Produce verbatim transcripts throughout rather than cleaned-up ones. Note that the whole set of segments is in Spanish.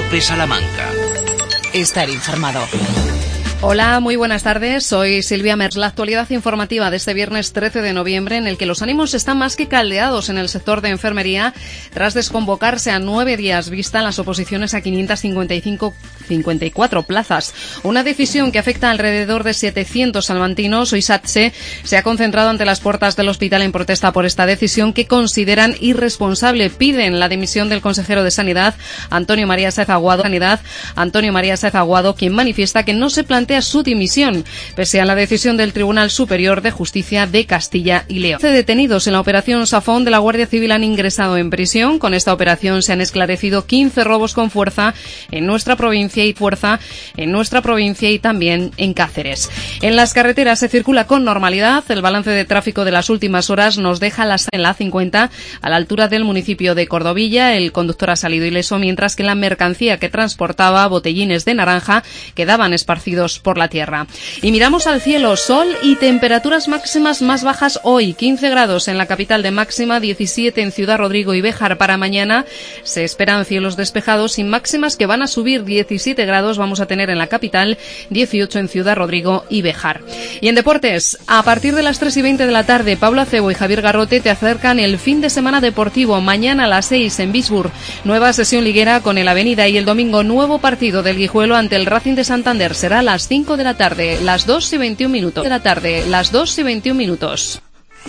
COPE Salamanca. Estar informado. Hola, muy buenas tardes. Soy Silvia Mers. La actualidad informativa de este viernes trece de noviembre, en el que los ánimos están más que caldeados en el sector de enfermería tras desconvocarse a nueve días vista las oposiciones a quinientas cincuenta y cuatro plazas. Una decisión que afecta a alrededor de setecientos salmantinos. Hoy SATSE se ha concentrado ante las puertas del hospital en protesta por esta decisión que consideran irresponsable. Piden la dimisión del consejero de Sanidad, Antonio María Sáez Aguado, Sanidad, Antonio María Sáez Aguado, quien manifiesta que no se plantea su dimisión, pese a la decisión del Tribunal Superior de Justicia de Castilla y León. once detenidos en la operación Safón de la Guardia Civil han ingresado en prisión. Con esta operación se han esclarecido quince robos con fuerza en nuestra provincia y fuerza en nuestra provincia y también en Cáceres. En las carreteras se circula con normalidad. El balance de tráfico de las últimas horas nos deja las en la A cincuenta a la altura del municipio de Cordovilla. El conductor ha salido ileso, mientras que la mercancía que transportaba, botellines de naranja, quedaban esparcidos por la tierra. Y miramos al cielo, sol y temperaturas máximas más bajas hoy. quince grados en la capital de máxima, diecisiete en Ciudad Rodrigo y Béjar para mañana. Se esperan cielos despejados y máximas que van a subir. diecisiete grados vamos a tener en la capital, dieciocho en Ciudad Rodrigo y Béjar. Y en deportes, a partir de las tres y veinte de la tarde, Pablo Acebo y Javier Garrote te acercan el fin de semana deportivo. Mañana a las seis en Bisburg, nueva sesión liguera con el Avenida, y el domingo nuevo partido del Guijuelo ante el Racing de Santander. Será a las cinco de la tarde, las dos y veintiún minutos. De la tarde, las dos y veintiún minutos.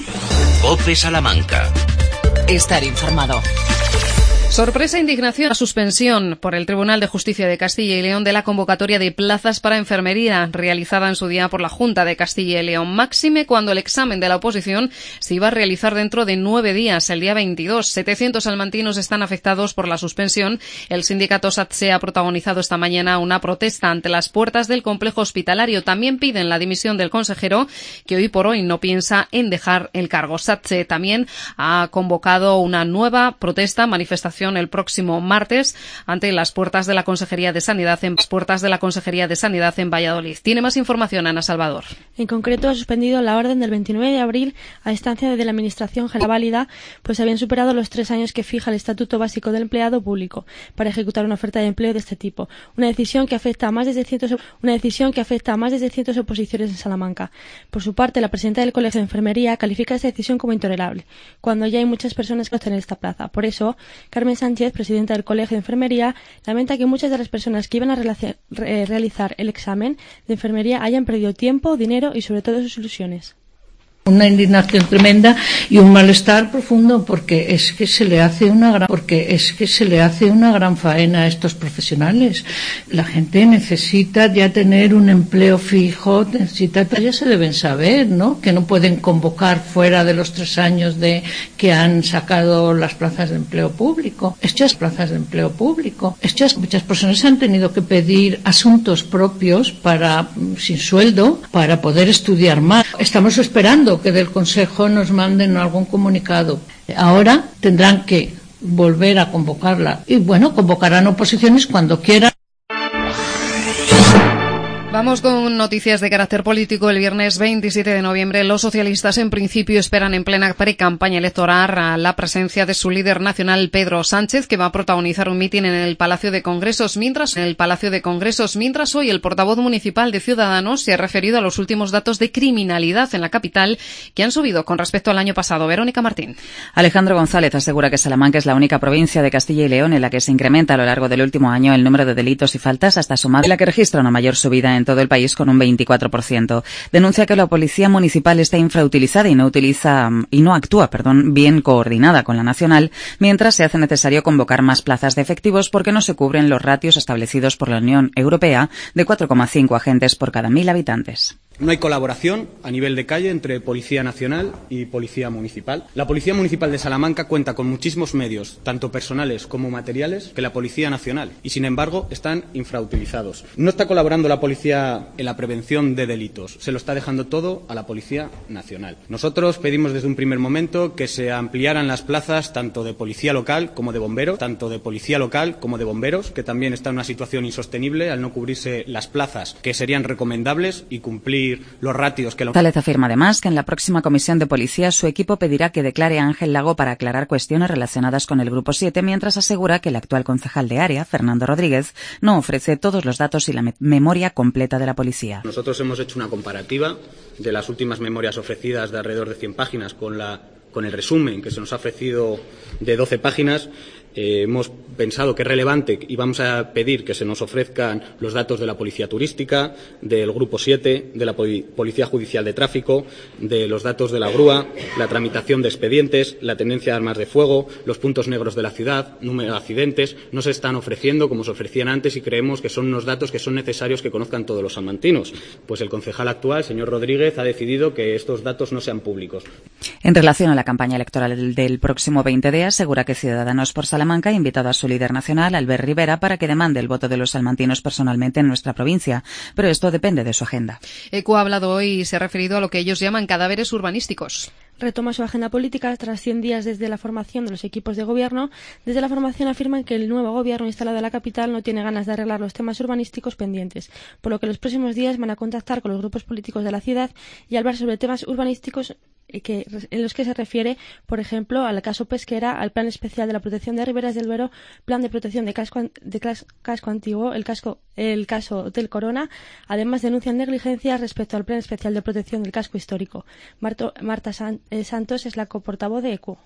COPE Salamanca. Estar informado. Sorpresa e indignación a suspensión por el Tribunal de Justicia de Castilla y León de la convocatoria de plazas para enfermería realizada en su día por la Junta de Castilla y León. Máxime cuando el examen de la oposición se iba a realizar dentro de nueve días, el día veintidós. setecientos salmantinos están afectados por la suspensión. El sindicato SATSE ha protagonizado esta mañana una protesta ante las puertas del complejo hospitalario. También piden la dimisión del consejero, que hoy por hoy no piensa en dejar el cargo. SATSE también ha convocado una nueva protesta, manifestación el próximo martes ante las puertas de la Consejería de Sanidad en las puertas de la Consejería de Sanidad en Valladolid. Tiene más información Ana Salvador. En concreto, ha suspendido la orden del veintinueve de abril a instancia de la Administración General válida, pues habían superado los tres años que fija el Estatuto Básico del Empleado Público para ejecutar una oferta de empleo de este tipo. Una decisión que afecta a más de seiscientos, una decisión que afecta a más de seiscientas oposiciones en Salamanca. Por su parte, la presidenta del Colegio de Enfermería califica esta decisión como intolerable, cuando ya hay muchas personas que obtienen esta plaza. Por eso, Carmen Sánchez, presidenta del Colegio de Enfermería, lamenta que muchas de las personas que iban a realizar el examen de enfermería hayan perdido tiempo, dinero y sobre todo sus ilusiones. Una indignación tremenda y un malestar profundo, porque es que se le hace una gran porque es que se le hace una gran faena a estos profesionales. La gente necesita ya tener un empleo fijo, necesita, ya se deben saber, ¿no? Que no pueden convocar fuera de los tres años de que han sacado las plazas de empleo público. Estas plazas de empleo público, estas muchas personas han tenido que pedir asuntos propios para sin sueldo para poder estudiar más. Estamos esperando que del Consejo nos manden algún comunicado. Ahora tendrán que volver a convocarla y bueno, convocarán oposiciones cuando quieran. Vamos con noticias de carácter político. El viernes veintisiete de noviembre, los socialistas en principio esperan en plena pre-campaña electoral a la presencia de su líder nacional, Pedro Sánchez, que va a protagonizar un mitin en el Palacio de Congresos, mientras en el Palacio de Congresos, mientras hoy el portavoz municipal de Ciudadanos se ha referido a los últimos datos de criminalidad en la capital que han subido con respecto al año pasado. Verónica Martín. Alejandro González asegura que Salamanca es la única provincia de Castilla y León en la que se incrementa a lo largo del último año el número de delitos y faltas hasta sumar la que registra una mayor subida en en todo el país con un veinticuatro por ciento. Denuncia que la policía municipal está infrautilizada y no utiliza y no actúa, perdón, bien coordinada con la nacional, mientras se hace necesario convocar más plazas de efectivos porque no se cubren los ratios establecidos por la Unión Europea de cuatro coma cinco agentes por cada mil habitantes. No hay colaboración a nivel de calle entre Policía Nacional y Policía Municipal. La Policía Municipal de Salamanca cuenta con muchísimos medios, tanto personales como materiales, que la Policía Nacional, y sin embargo están infrautilizados. No está colaborando la Policía en la prevención de delitos, se lo está dejando todo a la Policía Nacional. Nosotros pedimos desde un primer momento que se ampliaran las plazas tanto de Policía Local como de Bomberos, tanto de Policía Local como de Bomberos, que también está en una situación insostenible al no cubrirse las plazas que serían recomendables y cumplir reducir los ratios que... Lo... González afirma además que en la próxima comisión de policía su equipo pedirá que declare a Ángel Lago para aclarar cuestiones relacionadas con el Grupo siete, mientras asegura que el actual concejal de área, Fernando Rodríguez, no ofrece todos los datos y la me- memoria completa de la policía. Nosotros hemos hecho una comparativa de las últimas memorias ofrecidas de alrededor de cien páginas con, la, con el resumen que se nos ha ofrecido de doce páginas. Eh, hemos pensado que es relevante y vamos a pedir que se nos ofrezcan los datos de la Policía Turística, del Grupo siete, de la Policía Judicial de Tráfico, de los datos de la grúa, la tramitación de expedientes, la tendencia de armas de fuego, los puntos negros de la ciudad, número de accidentes. No se están ofreciendo como se ofrecían antes y creemos que son unos datos que son necesarios que conozcan todos los salmantinos. Pues el concejal actual, señor Rodríguez, ha decidido que estos datos no sean públicos. En relación a la campaña electoral del próximo veinte de, asegura que Ciudadanos por Salamanca ha invitado a su líder nacional, Albert Rivera, para que demande el voto de los salmantinos personalmente en nuestra provincia, pero esto depende de su agenda. ECO ha hablado hoy y se ha referido a lo que ellos llaman cadáveres urbanísticos. Retoma su agenda política tras cien días desde la formación de los equipos de gobierno. Desde la formación afirman que el nuevo gobierno instalado en la capital no tiene ganas de arreglar los temas urbanísticos pendientes, por lo que los próximos días van a contactar con los grupos políticos de la ciudad y hablar sobre temas urbanísticos que, en los que se refiere, por ejemplo, al caso Pesquera, al Plan Especial de la Protección de Riberas del Duero, Plan de Protección de Casco, de casco Antiguo, el, casco, el caso Hotel Corona. Además, denuncian negligencias respecto al Plan Especial de Protección del Casco Histórico. Marto, Marta San, eh, Santos es la coportavoz de ECO.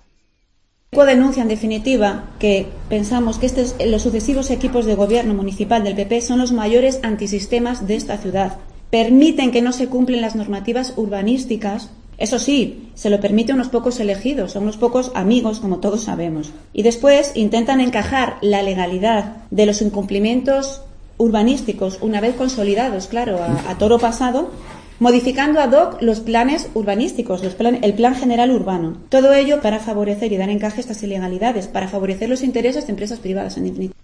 ECO denuncia, en definitiva, que pensamos que estos, los sucesivos equipos de gobierno municipal del P P son los mayores antisistemas de esta ciudad. Permiten que no se cumplen las normativas urbanísticas. Eso sí, se lo permite a unos pocos elegidos, a unos pocos amigos, como todos sabemos. Y después intentan encajar la legalidad de los incumplimientos urbanísticos, una vez consolidados, claro, a, a toro pasado, modificando ad hoc los planes urbanísticos, los plan, el Plan General Urbano. Todo ello para favorecer y dar encaje a estas ilegalidades, para favorecer los intereses de empresas privadas, en definitiva.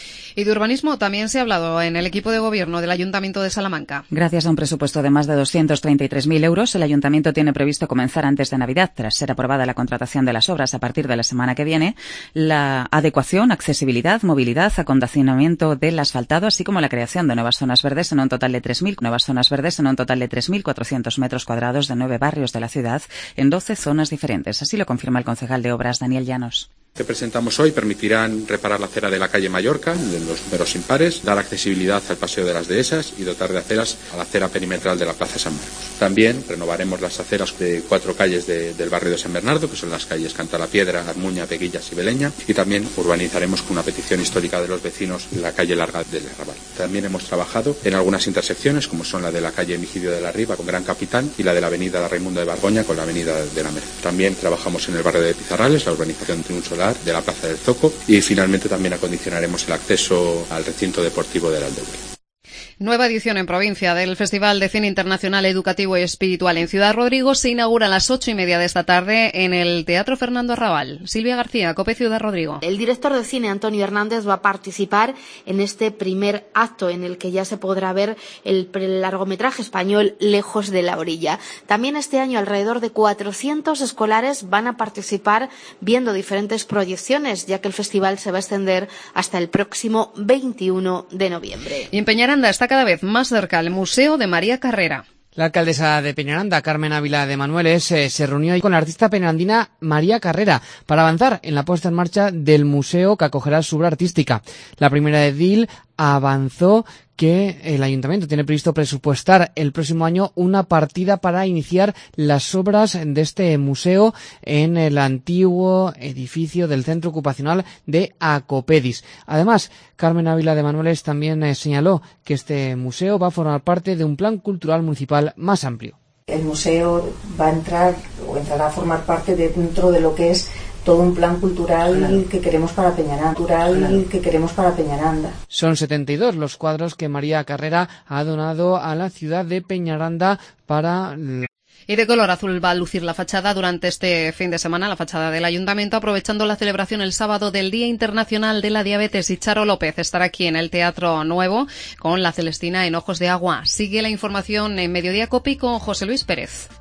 Y de urbanismo también se ha hablado en el equipo de gobierno del Ayuntamiento de Salamanca. Gracias a un presupuesto de más de doscientos treinta y tres mil euros, el Ayuntamiento tiene previsto comenzar antes de Navidad, tras ser aprobada la contratación de las obras a partir de la semana que viene, la adecuación, accesibilidad, movilidad, acondicionamiento del asfaltado, así como la creación de nuevas zonas verdes en un total de tres mil nuevas zonas verdes en un total de tres mil cuatrocientos metros cuadrados de nueve barrios de la ciudad en doce zonas diferentes. Así lo confirma el concejal de Obras, Daniel Llanos. Que presentamos hoy permitirán reparar la acera de la calle Mallorca, de los números impares, dar accesibilidad al paseo de las dehesas y dotar de aceras a la acera perimetral de la Plaza San Marcos. También renovaremos las aceras de cuatro calles de, del barrio de San Bernardo, que son las calles Cantalapiedra, Armuña, Peguillas y Beleña, y también urbanizaremos con una petición histórica de los vecinos la calle Larga del Arrabal. También hemos trabajado en algunas intersecciones, como son la de la calle Emigidio de la Riva con Gran Capitán y la de la avenida La Raimundo de Borgoña con la avenida de la Merced. También trabajamos en el barrio de Pizarrales, la urbanización de un solar de la Plaza del Zoco, y finalmente también acondicionaremos el acceso al recinto deportivo del Aldeure. Nueva edición en provincia del Festival de Cine Internacional Educativo y Espiritual en Ciudad Rodrigo se inaugura a las ocho y media de esta tarde en el Teatro Fernando Arrabal. Silvia García, COPE Ciudad Rodrigo. El director de cine Antonio Hernández va a participar en este primer acto en el que ya se podrá ver el largometraje español Lejos de la orilla. También este año alrededor de cuatrocientos escolares van a participar viendo diferentes proyecciones, ya que el festival se va a extender hasta el próximo veintiuno de noviembre. Y en Peñaranda está cada vez más cerca el Museo de María Carrera. La alcaldesa de Peñaranda, Carmen Ávila de Manueles, eh, se reunió ahí con la artista peñarandina María Carrera para avanzar en la puesta en marcha del museo que acogerá su obra artística. La primera edil avanzó que el ayuntamiento tiene previsto presupuestar el próximo año una partida para iniciar las obras de este museo en el antiguo edificio del centro ocupacional de Acopedis. Además, Carmen Ávila de Manueles también eh, señaló que este museo va a formar parte de un plan cultural municipal más amplio. El museo va a entrar o entrará a formar parte de, dentro de lo que es todo un plan cultural claro. que queremos para Peñaranda, cultural claro. que queremos para Peñaranda. Son setenta y dos los cuadros que María Carrera ha donado a la ciudad de Peñaranda para... Y de color azul va a lucir la fachada durante este fin de semana, la fachada del Ayuntamiento, aprovechando la celebración el sábado del Día Internacional de la Diabetes. Y Charo López estará aquí en el Teatro Nuevo con la Celestina en Ojos de Agua. Sigue la información en Mediodía Copi con José Luis Pérez.